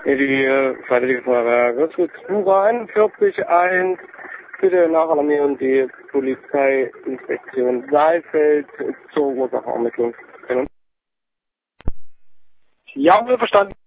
Die Freiwillige Feuerwehr Götzwitz, Flura 41.1, bitte nachalarmieren die Polizeiinspektion Saalfeld zur Ursacheermittlung. Ja, verstanden.